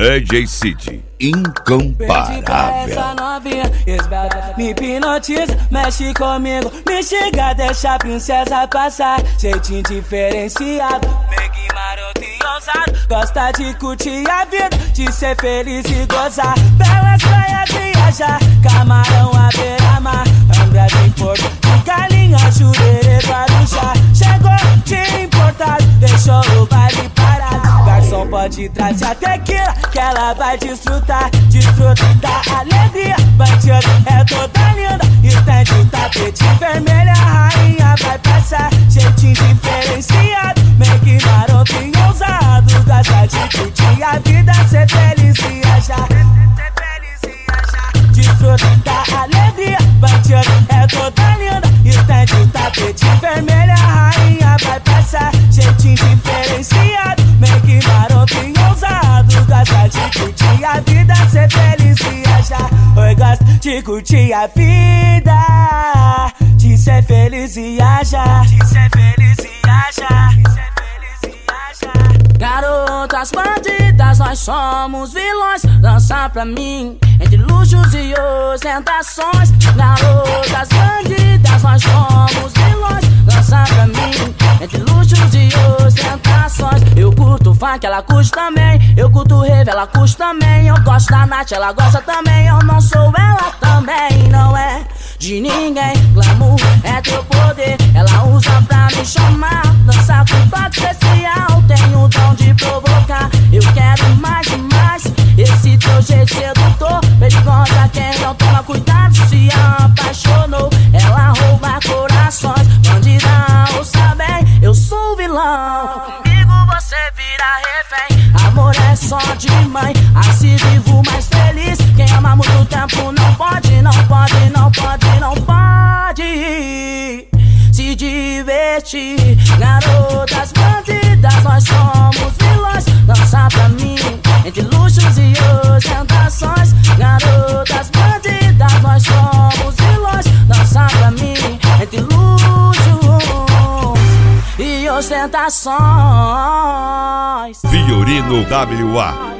DJ Cid, incomparável. Essa novinha esbelta, me hipnotiza, mexe comigo, me chega, deixa a princesa passar. Jeitinho diferenciado, meio maroto e ousado, gosta de curtir a vida, de ser feliz e gozar. Belas praias viajar, camarão à beira-mar, Angra de Porto, de Galinha, Jurerê, Guarujá. Chegou de importado, deixou o baile parado. Garçom pode trazer a tequila, que ela vai desfrutar, desfrutar da alegria. Bandido é toda linda, está de tapete vermelho, a rainha vai passar. Jeitinho diferenciado, meio maroto e ousado, gosta de curtir a vida, ser feliz e achar. Desfruta da alegria, bandido é toda linda, está de tapete vermelho, a rainha vai passar. Jeitinho diferenciado, meio maroto e ousado, gosta de curtir a vida, ser feliz e achar. Oi, gosta de curtir a vida, de ser feliz e achar, de ser feliz e achar, de ser feliz e achar. Garotas bandidas, nós somos vilões, dança pra mim entre luxos e ostentações. Garotas bandidas, nós somos vilões, dança pra mim entre luxos e ostentações. Eu curto funk, ela curte também, eu curto rave, ela curte também. Eu gosto da Nath, ela gosta também. Eu não sou ela também, não é de ninguém. Glamour é teu poder, ela usa pra me chamar. Dançar com toque especial, tenho o dom de provocar. Eu quero mais e mais, esse teu jeito sedutor. Perigosa quem não toma cuidado, se apaixonou. Ela rouba corações, bandida, ouça bem, eu sou vilão. Comigo você vira refém, amor é só de mãe, assim vivo mais feliz. Quem ama muito tempo não pode, não pode, não pode, não pode se divertir. Garotas bandidas, nós somos vilões, dança pra mim entre luxos e ostentações. Garotas bandidas, nós somos vilões, dança pra mim entre luxos e ostentações. Fiorino WA.